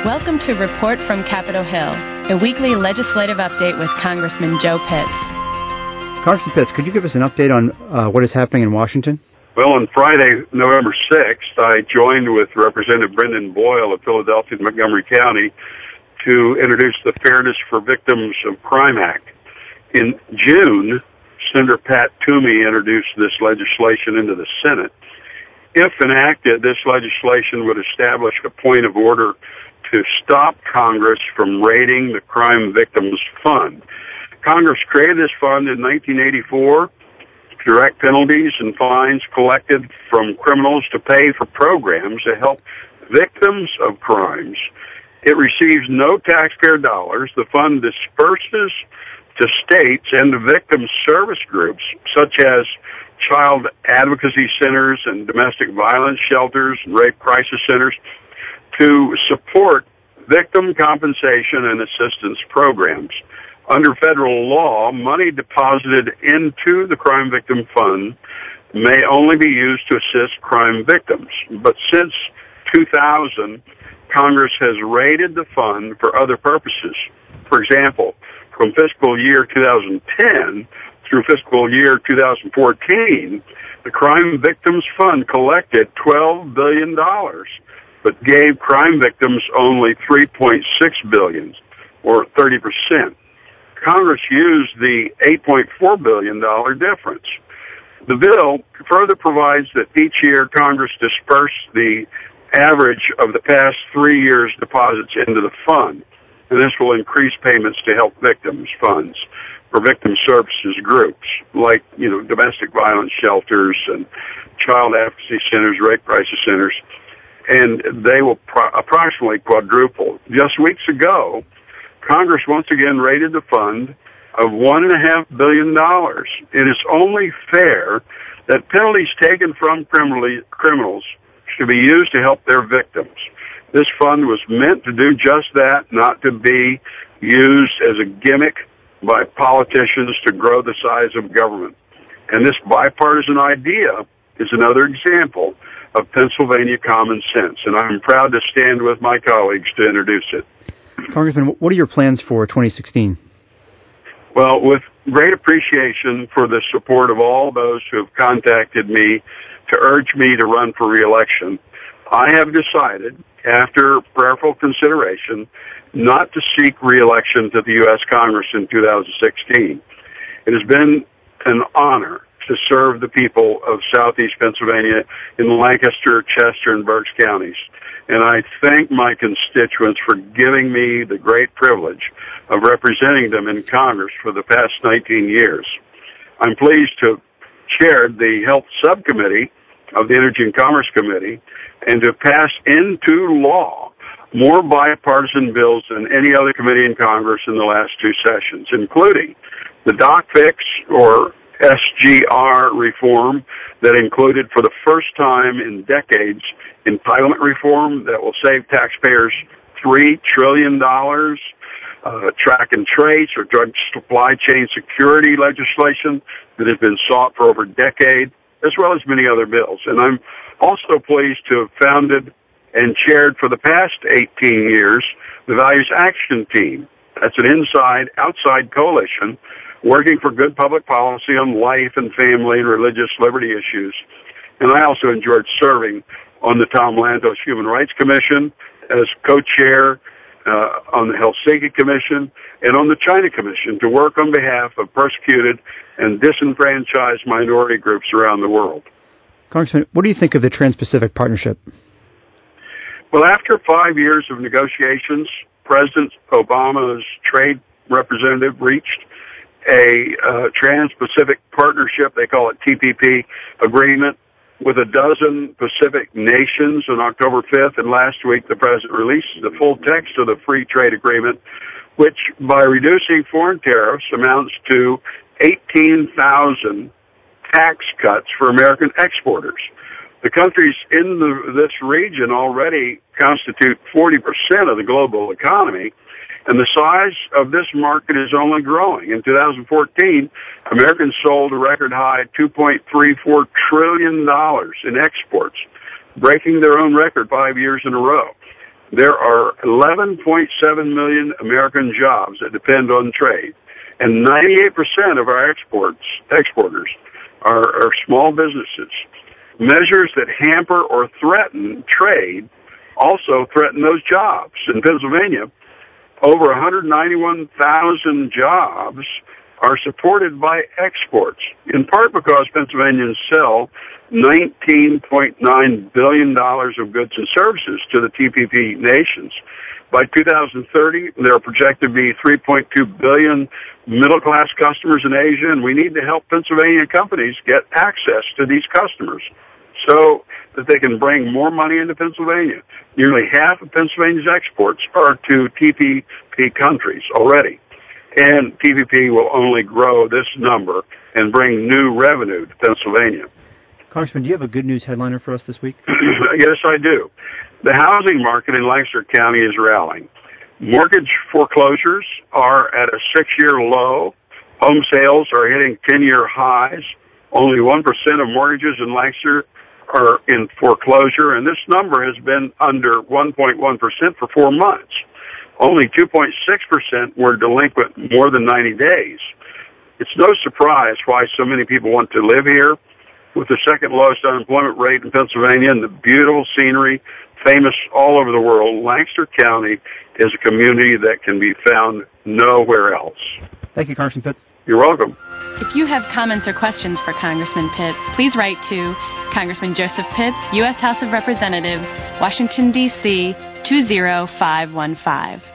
Welcome to Report from Capitol Hill, a weekly legislative update with Congressman Joe Pitts. Congressman Pitts, could you give us an update on what is happening in Washington? Well, on Friday, November 6th, I joined with Representative Brendan Boyle of Philadelphia and Montgomery County to introduce the Fairness for Victims of Crime Act. In June, Senator Pat Toomey introduced this legislation into the Senate. If enacted, this legislation would establish a point of order to stop Congress from raiding the Crime Victims Fund. Congress created this fund in 1984 to direct penalties and fines collected from criminals to pay for programs to help victims of crimes. It receives no taxpayer dollars. The fund disperses to states and to victim service groups, such as child advocacy centers and domestic violence shelters and rape crisis centers, to support victim compensation and assistance programs. Under federal law, money deposited into the Crime Victim Fund may only be used to assist crime victims. But since 2000, Congress has raided the fund for other purposes. For example, from fiscal year 2010 through fiscal year 2014, the Crime Victims Fund collected $12 billion, but gave crime victims only $3.6 billion, or 30%. Congress used the $8.4 billion difference. The bill further provides that each year Congress disperse the average of the past 3 years' deposits into the fund, and this will increase payments to help victims funds for victim services groups like, domestic violence shelters and child advocacy centers, rape crisis centers, and they will approximately quadruple. Just weeks ago, Congress once again raided the fund of $1.5 billion. It is only fair that penalties taken from criminals should be used to help their victims. This fund was meant to do just that, not to be used as a gimmick by politicians to grow the size of government. And this bipartisan idea is another example of Pennsylvania common sense, and I'm proud to stand with my colleagues to introduce it. Congressman, what are your plans for 2016? Well, with great appreciation for the support of all those who have contacted me to urge me to run for re-election, I have decided, after prayerful consideration, not to seek re-election to the U.S. Congress in 2016. It has been an honor to serve the people of southeast Pennsylvania in Lancaster, Chester, and Berks counties. And I thank my constituents for giving me the great privilege of representing them in Congress for the past 19 years. I'm pleased to have chaired the Health Subcommittee of the Energy and Commerce Committee and to pass into law more bipartisan bills than any other committee in Congress in the last two sessions, including the Doc Fix, or SGR reform, that included for the first time in decades entitlement reform that will save taxpayers $3 trillion, track and trace or drug supply chain security legislation that has been sought for over a decade, as well as many other bills. And I'm also pleased to have founded and chaired for the past 18 years the Values Action Team. That's an inside-outside coalition working for good public policy on life and family and religious liberty issues. And I also enjoyed serving on the Tom Lantos Human Rights Commission as co-chair on the Helsinki Commission and on the China Commission to work on behalf of persecuted and disenfranchised minority groups around the world. Congressman, what do you think of the Trans-Pacific Partnership? Well, after 5 years of negotiations, President Obama's trade representative reached a Trans-Pacific Partnership, they call it TPP, agreement with a dozen Pacific nations on October 5th, and last week the President released the full text of the free trade agreement, which, by reducing foreign tariffs, amounts to 18,000 tax cuts for American exporters. The countries in this region already constitute 40% of the global economy, and the size of this market is only growing. In 2014, Americans sold a record high $2.34 trillion in exports, breaking their own record 5 years in a row. There are 11.7 million American jobs that depend on trade, and 98% of our exporters are small businesses. Measures that hamper or threaten trade also threaten those jobs. In Pennsylvania, over 191,000 jobs are supported by exports, in part because Pennsylvanians sell $19.9 billion of goods and services to the TPP nations. By 2030, there are projected to be 3.2 billion middle-class customers in Asia, and we need to help Pennsylvania companies get access to these customers so that they can bring more money into Pennsylvania. Nearly half of Pennsylvania's exports are to TPP countries already, and TPP will only grow this number and bring new revenue to Pennsylvania. Congressman, do you have a good news headliner for us this week? Yes, I do. The housing market in Lancaster County is rallying. Mortgage foreclosures are at a 6-year low. Home sales are hitting 10-year highs. Only 1% of mortgages in Lancaster are in foreclosure, and this number has been under 1.1% for 4 months. Only 2.6% were delinquent more than 90 days. It's no surprise why so many people want to live here. With the second lowest unemployment rate in Pennsylvania and the beautiful scenery famous all over the world, Lancaster County is a community that can be found nowhere else. Thank you, Congressman Pitts. You're welcome. If you have comments or questions for Congressman Pitts, please write to Congressman Joseph Pitts, U.S. House of Representatives, Washington, D.C. 20515.